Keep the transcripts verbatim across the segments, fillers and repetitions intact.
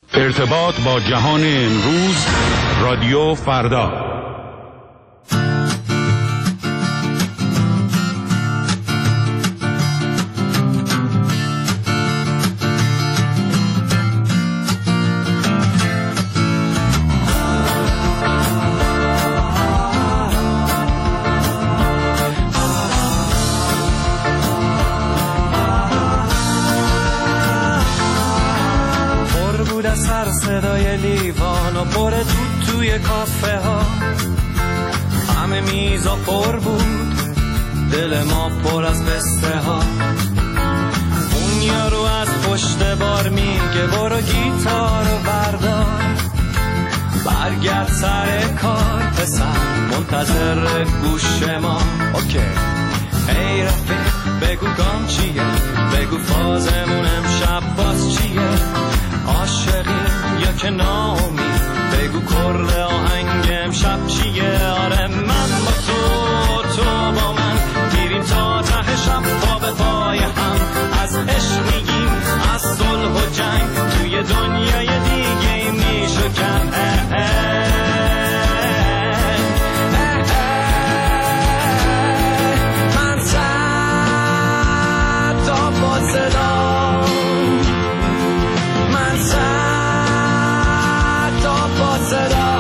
ارتباط با جهان امروز، رادیو فردا. صدای لیوان و پر تو توی کافه ها، همه میزا پر بود، دل ما پر از قصه ها. اون یارو از پشت بار میگه برو گیتار و بردار، برگرد سر کار پسر، منتظر گوش ما. اوکی ای رفیق بگو گام چیه، بگو فازمون امشب باز چیه، عاشقی یا که ناامید، بگو کرد آهنگ امشب چیه. آره من با تو، تو با من، میریم تا ته شب پا به پای هم، از عشق میگیم، از صلح و جنگ، توی دنیای دیگه میشکن. من صد تا با صدا، من صد تا با صدا،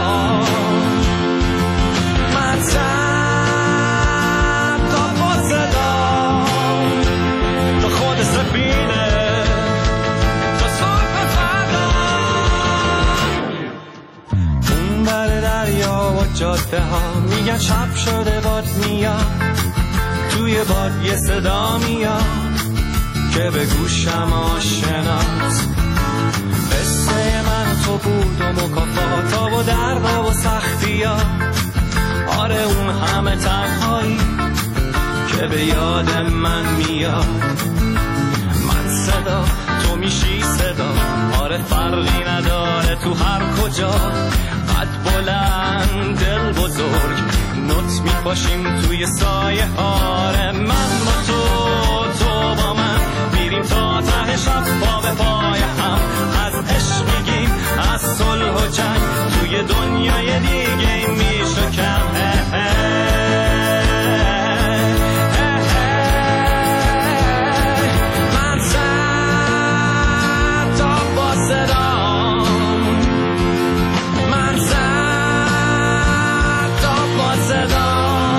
من صد تا با صدا، تو خود سفینه تو صبح فردا. اون بر دریا و جاده ها میگن شب شده باد میاد، توی باد یه صدا میاد که به گوشم آشناست. قصه من تو بود و مکافاتا و دردا و سختی ها، آره اون همه تنهایی که به یاد من میاد. من صدا تو میشی صدا، آره فرقی نداره تو هر کجا، قد بلند دل بزرگ، نوت میپاشیم توی سایه. آره من با تو، تو با من، میریم تا ته شب پا به پای هم، از عشق میگیم، از صلح و جنگ، توی دنیای دیگه میشکن. من صد تا با صدا، من صد تا با صدا،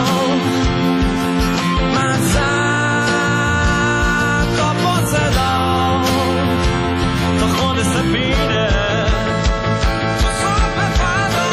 من صد تا با صدا، تو خود سفینه تو صبح فردا.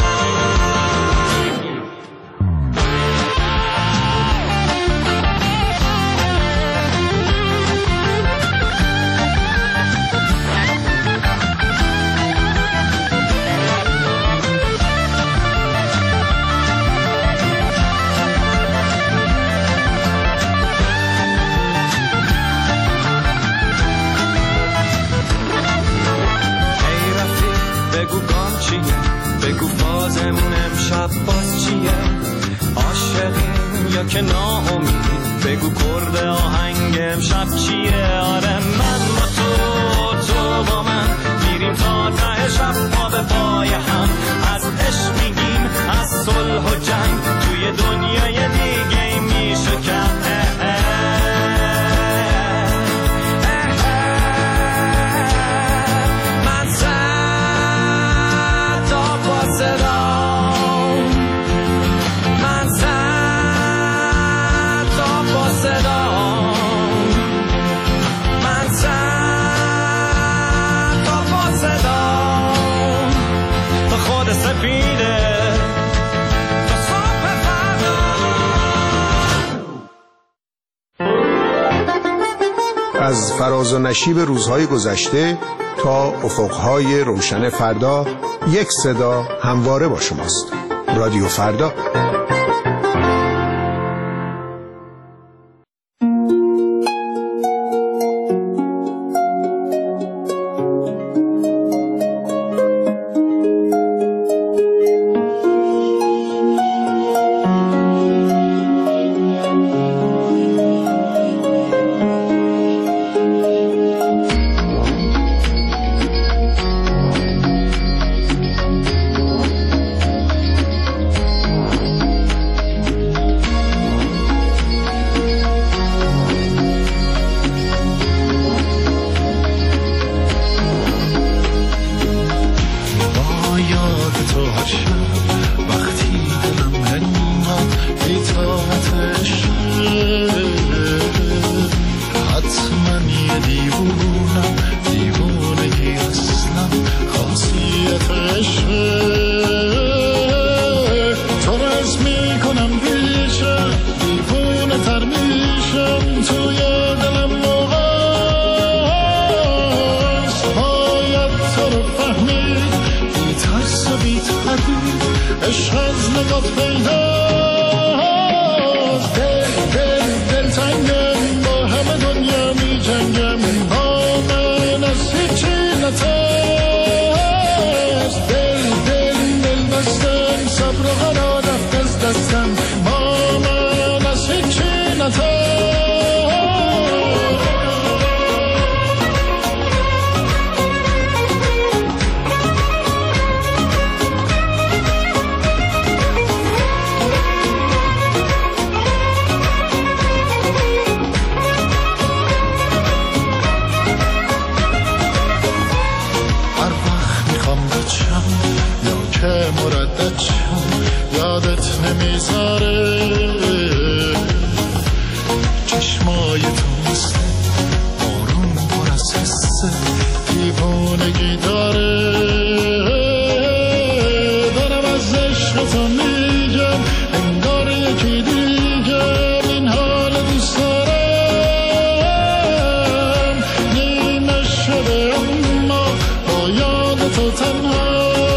بگو گام چیه، بگو فازمون امشب باز چیه، عاشقیم یا که ناامید، بگو کرد آهنگ امشب چیه. آره من با تو، تو با من، میریم تا ته شب پا به پای هم، از عشق میگیم، از صلح و جنگ، توی دنیای دیگه میشکن. از فراز و نشیب روزهای گذشته تا افقهای روشن فردا، یک صدا همواره با شماست. رادیو فردا. فهمید بی ترس و بی تردید عشق از نگات پیداست. دل دل دل تنگم با همه دنیا می جنگم با من از هیچی نترس. دل دل دل بستم صبر و قرار رفت از دستم با من از هیچی نترس. یادت نمیذاره چشمای تو مثل بارون پر از حسه دیوانگی داره. دارم از عشق تو میگم انگار یکی دیگه این حال دوست دارم. نیمه شده اما با یاد تو تنها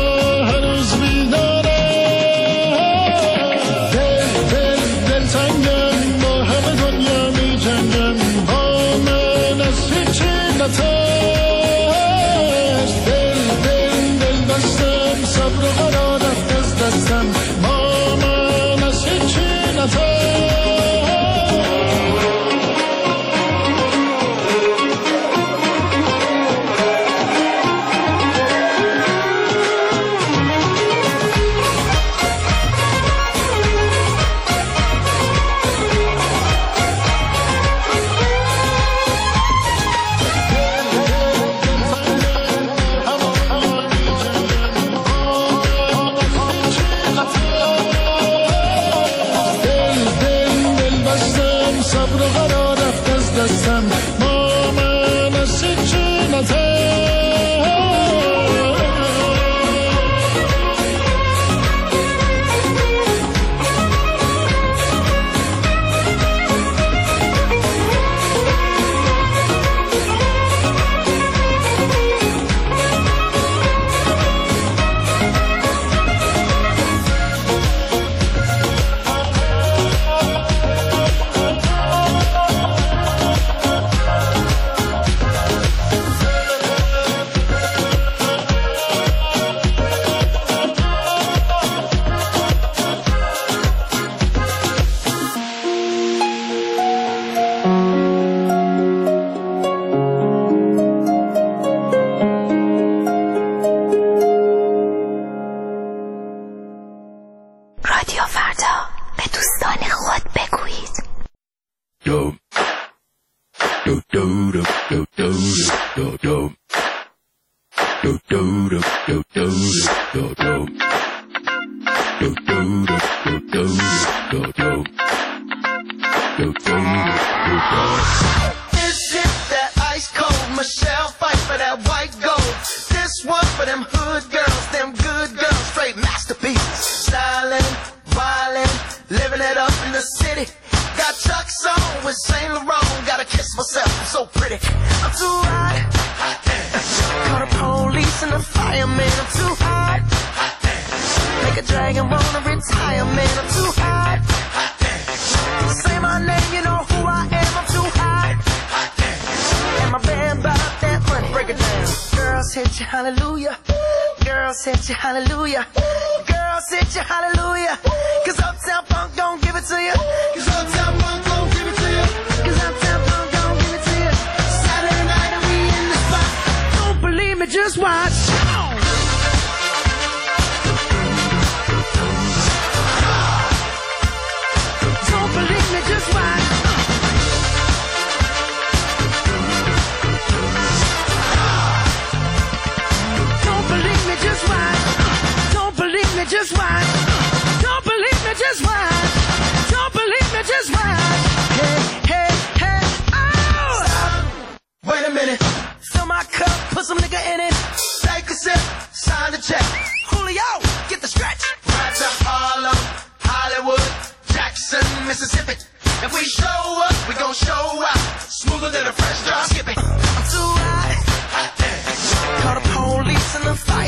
Just watch. Don't believe me, just watch. Don't believe me, just watch. Hey, hey, hey, oh! Stop. Wait a minute. Fill my cup, put some nigga in it. Say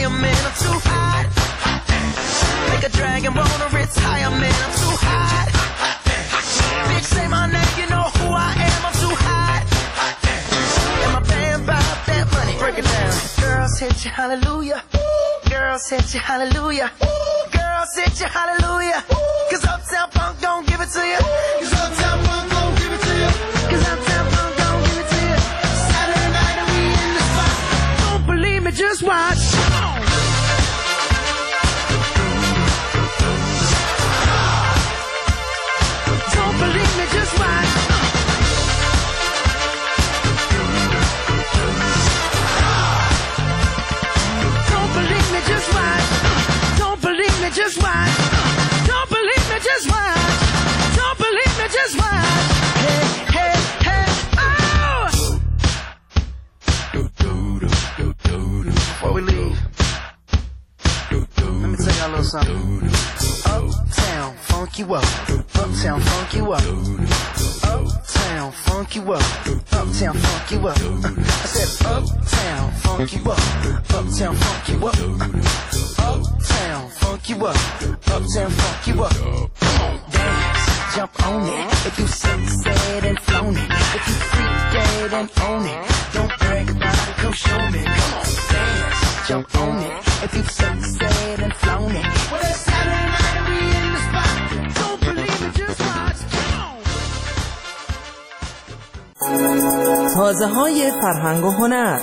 higher, man, I'm too hot. Make a dragon wanna retire, man, I'm too hot. Bitch, say my name, you know who I am, I'm too hot. And my band bought that money. Break it down. Girls hit you, hallelujah. Girls hit you, hallelujah. Girls hit you, hallelujah. Cause Uptown Funk don't give it to you. Cause Uptown Funk don't give it to you. Cause Uptown Funk don't give it to you. Saturday night and we in the spot. Don't believe me, just watch. Don't believe me, just watch. Don't believe me, just watch. Don't believe me, just watch. Don't believe me, just watch. Don't believe me, just watch. Hey, hey, hey, oh! Before we leave, let me tell y'all a little something. Uptown, funk you up. Uptown, funk you up. Uptown, funk you up. Uptown, funk you up. I said uptown, funk you up. Uptown, funk you up. Uptown, funk you up. Uptown, funk you up. Dance, jump on it. If you succeed and flown it. If you freak dead and own it. Don't brag about it, come show me. Come on, dance, jump on it. If you succeed and flown it. Well, it's Saturday night and we in the spot. Don't believe it, just watch. تازه های فرهنگ و هنر.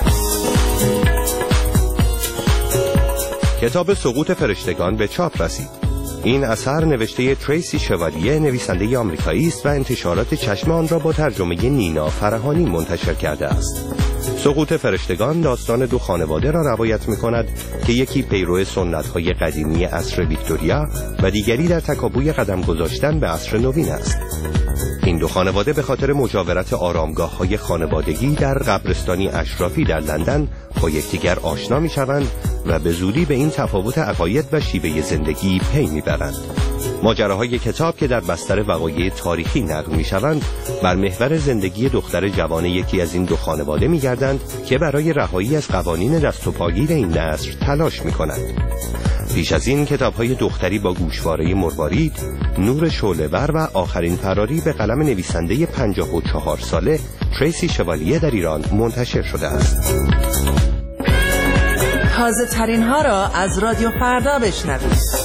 کتاب سقوط فرشتگان به چاپ رسید. این اثر نوشته تریسی شوالیه نویسنده آمریکایی است و انتشارات چشم آن را با ترجمه نینا فرهانی منتشر کرده است. سقوط فرشتگان داستان دو خانواده را روایت می‌کند که یکی پیرو سنت‌های قدیمی عصر ویکتوریا و دیگری در تکاپوی قدم گذاشتن به عصر نوین است. این دو خانواده به خاطر مجاورت آرامگاه‌های خانوادگی در قبرستانی اشرافی در لندن با یکدیگر آشنا می‌شوند و به زودی به این تفاوت عقاید و شیوه زندگی پی می‌برند. ماجراهای کتاب که در بستر وقایع تاریخی نقل می‌شوند بر محور زندگی دختر جوان یکی از این دو خانواده می‌گردند که برای رهایی از قوانین دست و پاگیر این نسل تلاش می‌کنند. پیش از این کتاب‌های دختری با گوشواره مروارید، نور شعله‌ور و آخرین فراری به قلم نویسنده پنجاه و چهار ساله تریسی شوالیه در ایران منتشر شده است. تازه ترین ها را از رادیو فردا بشنوید.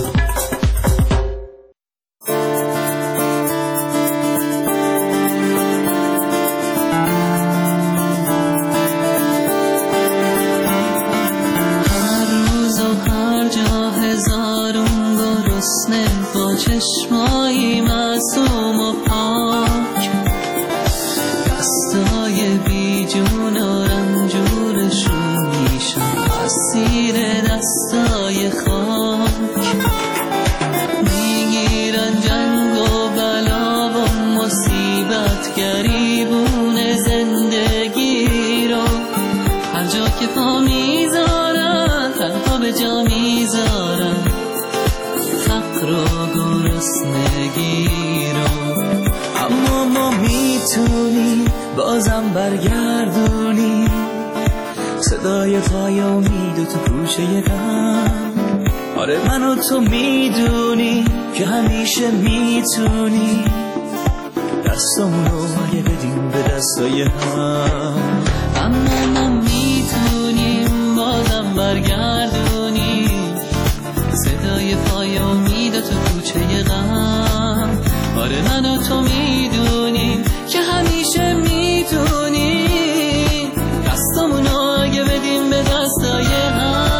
چشمایی معصوم و پاک دستای بی جون و رنجورشون میشن اسیر دستای خاک میگیرن جنگ و بلا و مصیبت گریبون زندگی رو هر جا که پا میذارن تنها به جا میذارن فقر و گرسنگی رو. اما ما میتونیم بازم برگردونیم صدای پای امید و تو کوچه غم. آره من و تو میدونیم که همیشه میتونیم دستمونو اگه بدیم به دستای هم. اما ما میتونیم بازم برگردونیم صدای پای امید و تو کوچه غم. آره من و تو میدونیم که همیشه میتونیم دستمونو اگه بدیم به دستای هم.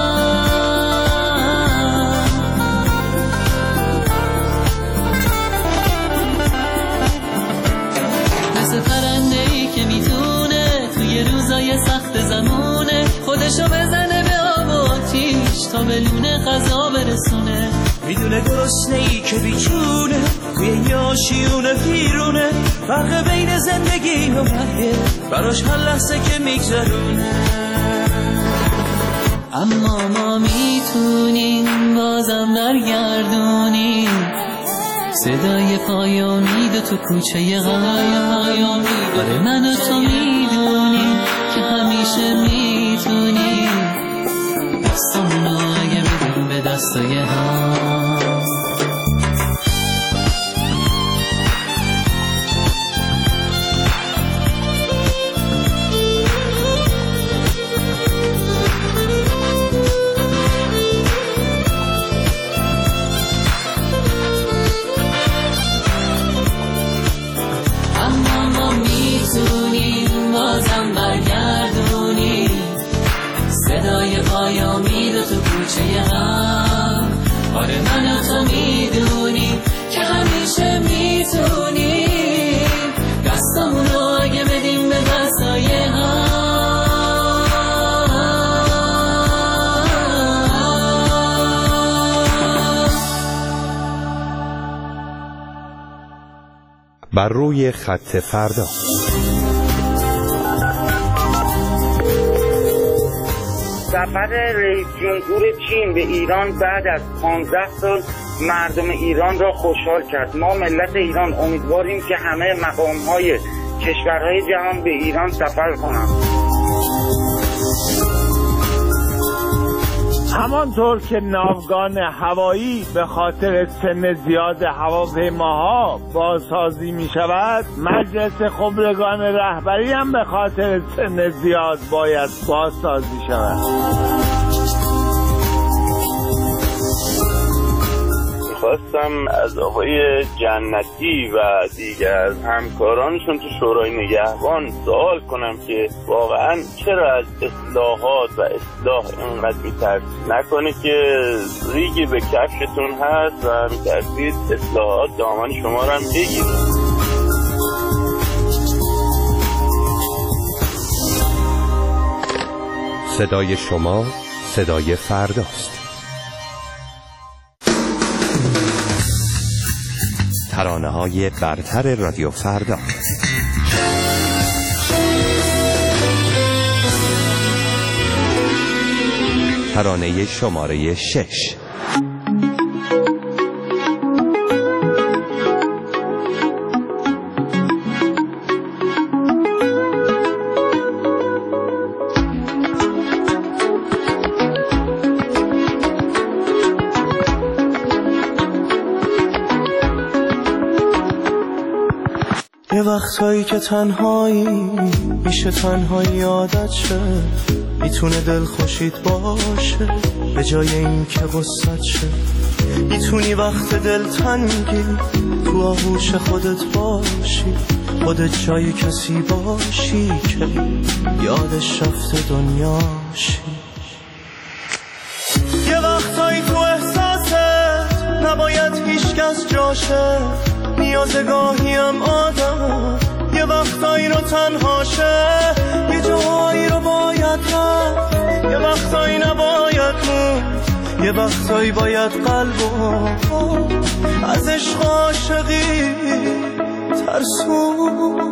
مثل پرنده‌ای که میتونه توی روزای سخت زمونه خودشو بزنه به آب و آتیش تا به لونه غذا برسونه. میدونه گرسنه‌ای که بیچونه توی یاشیونه پیرونه فرق بین زندگی و مرگه براش هر لحظه که میگذرونه. اما ما میتونیم بازم برگردونیم صدای پای امید تو کوچه غم. آره من و تو میدونیم که همیشه میتونیم دستم همسایه هم. بازم برگردونی صدای پایامی رو تو کوچه هم. آره من و تو میدونی که همیشه میتونی دستمون رو اگه بدیم به دستای هم. بر روی خط فردا. سفر رئیس جمهور چین به ایران بعد از پانزده سال مردم ایران را خوشحال کرد. ما ملت ایران امیدواریم که همه مقام‌های کشورهای جهان به ایران سفر کنند. همانطور که ناوگان هوایی به خاطر سن زیاد هواپیماها بازسازی می شود، مجلس خبرگان رهبری هم به خاطر سن زیاد باید بازسازی شود. خواستم از آقای جنتی و دیگر همکارانشون تو شورای نگهبان سوال کنم که واقعا چرا از اصلاحات و اصلاح اینقدر میترسید؟ نکنه که ریگی به کفشتون هست و میترسید اصلاحات دامن شما رو هم بگیره. صدای شما صدای فرداست. ترانه‌های برتر رادیو فردا. ترانه شماره شش. یه وقتایی که تنهایی میشه تنهایی عادت شه، میتونه دل خوشید باشه به جای این که غصت شه. میتونی وقت دل تنگی تو آغوش خودت باشی، خودت جای کسی باشی که یادش رفته دنیاشی. یه وقتایی تو احساست نباید هیچ کس جاشه، نیازه گاهیم آدم یه وقتایی رو تنهاشه، یه جاهایی رو باید رفت، یه وقتایی نباید موند، یه وقتایی باید قلبو از عشق عاشقی ترسوند.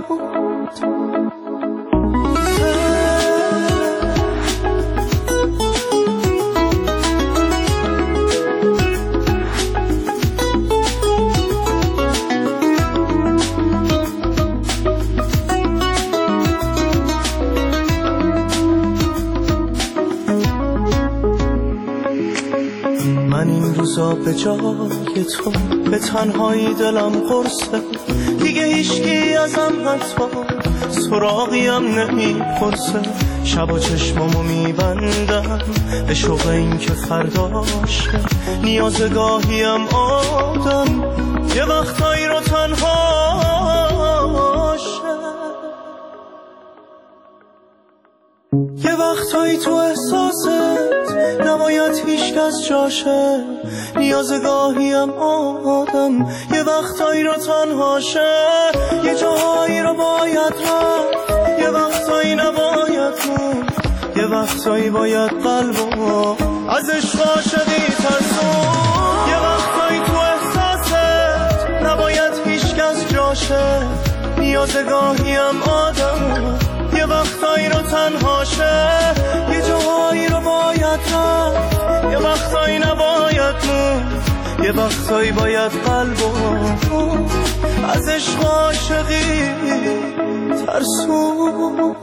من این روزا به جای تو به تنهایی دلم قرصه، دیگه هیچکی ازم حتی سراغیم نمیپرسه. شب و چشمامو میبندم به شوق این که فرداشه، نیاز گاهیم آدم یه وقتایی رو تنهاشه. یه وقتایی تو احساست نباید هیچ کس جاشه، نیاز گاهیم آدم یه وقتایی رو تنهاشه، یه جاهایی رو باید رفت، یه وقتایی نباید موند، یه وقتایی باید قلبو از عشق عاشقی ترسون. یه وقتایی تو احساست نباید هیچ کس جاشه، نیاز گاهیم آدم یه وقتایی رو تنهاشه، یه جاهایی رو باید رفت، یه وقتایی نباید موند، یه وقتایی باید قلبو از عشق عاشقی ترسوند.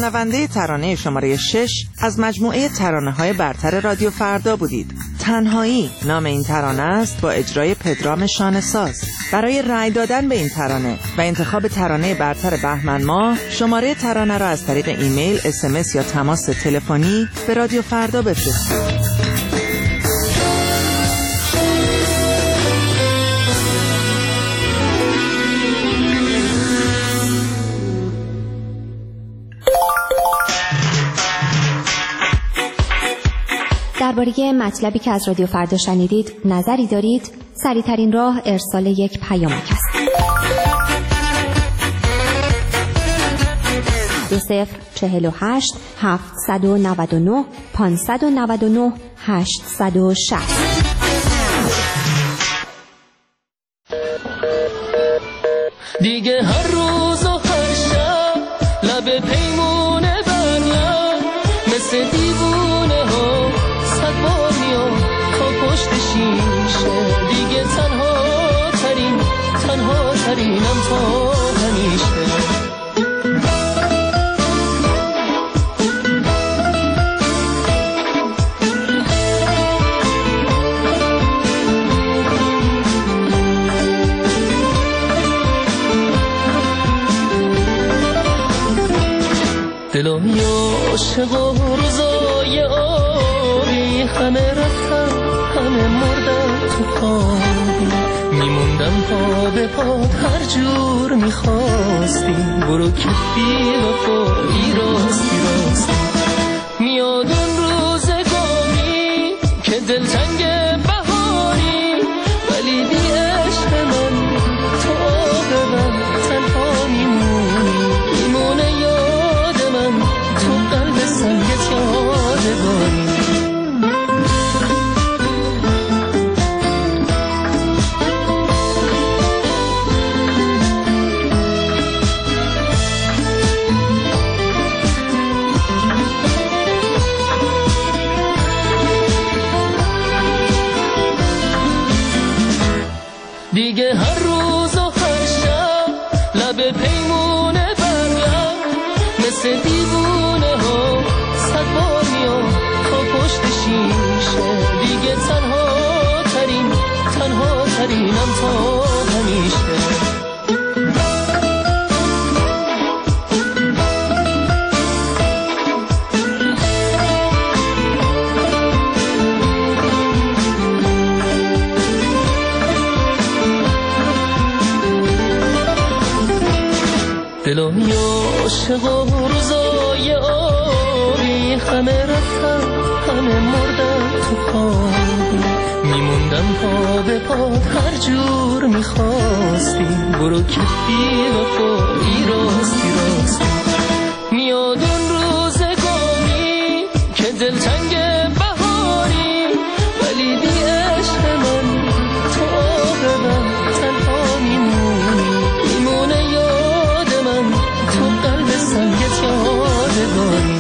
شنونده ترانه شماره شش از مجموعه ترانه‌های برتر رادیو فردا بودید. تنهایی نام این ترانه است با اجرای پدرام شانه‌ساز. برای رأی دادن به این ترانه و انتخاب ترانه برتر بهمن ماه شماره ترانه را از طریق ایمیل، اس ام اس یا تماس تلفنی به رادیو فردا بفرستید. درباره مطلبی که از رادیو فردا شنیدید نظری دارید؟ سریع‌ترین راه ارسال یک پیامک است. دو صفر چهل و هشت هفتصد و نود و نه پانصد و نود و نه هشتصد و شصت. دیگه هر روز و هر شب لب پیمونه بریم، مثل دیوونه ها صد بار میام تا پشت شیشه. دیگه تنها ترین تنها ترینم تا همیشه. دلم عاشق و روزای آبی، همه رفتن همه مردن تو خوابی. میموندم پا به پا هر جور میخواستی، برو که بی وفایی راستی راستی. میاد اون روزگاری که دلتنگ بهاری، ولی بی عشق من تو آب من تنها میمونی. میمونه یاد من تو قلب سنگت یادگاری. دیگه هر روز و هر شب لب پیمونه بریم، مثل دیوونه ها صد بار میام تا پشت شیشه. دیگه تنها ترین تنها ترینم تا همیشه. دلم عاشق و روزای آبی، همه رفتن همه مردن تو خوابی. میموندم پا به پا هر جور میخواستی، برو که بی وفایی راستی راستی. میاد اون روزگاری که دلتنگ بهاری، ولی بی عشق من تو آب من تنها میمونی. میمونه یاد من تو قلب سنگت یادگاری.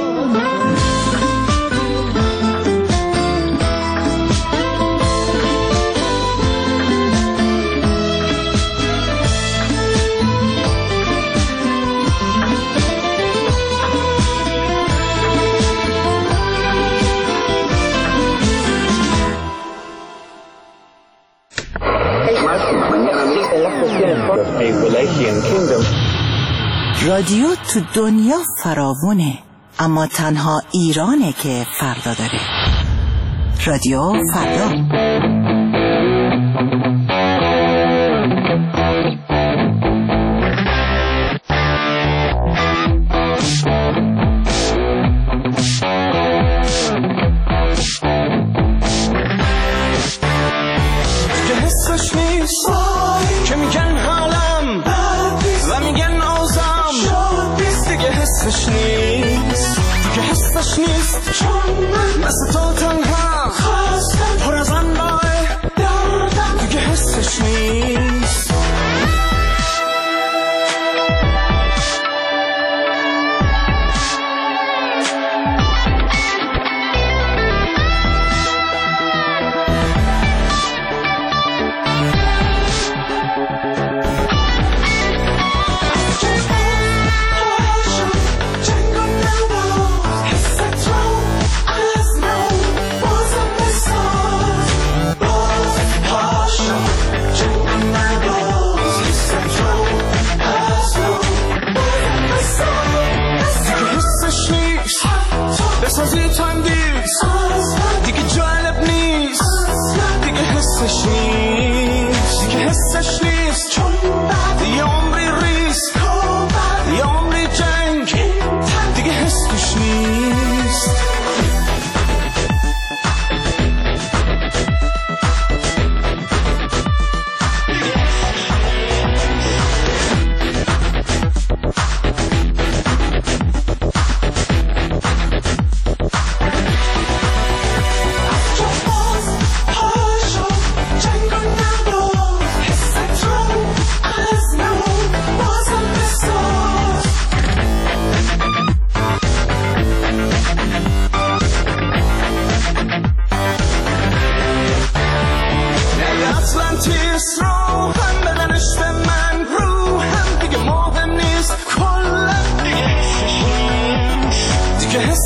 رادیو تو دنیا فراوونه، اما تنها ایرانه که فردا داره. رادیو فردا. که حسش نیست که میگن حالم و میگن آزم، دیگه حسش نیست دیگه حسش نیست، چون من مثل تو تنها پر از انواع دردم، دیگه حسش نیست. Jingle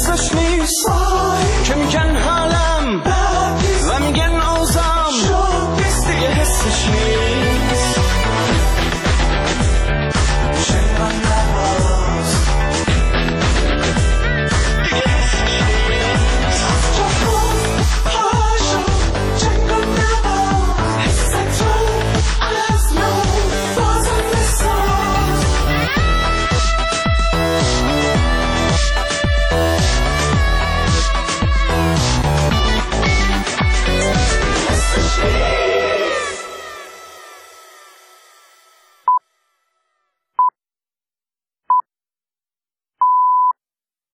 اسمش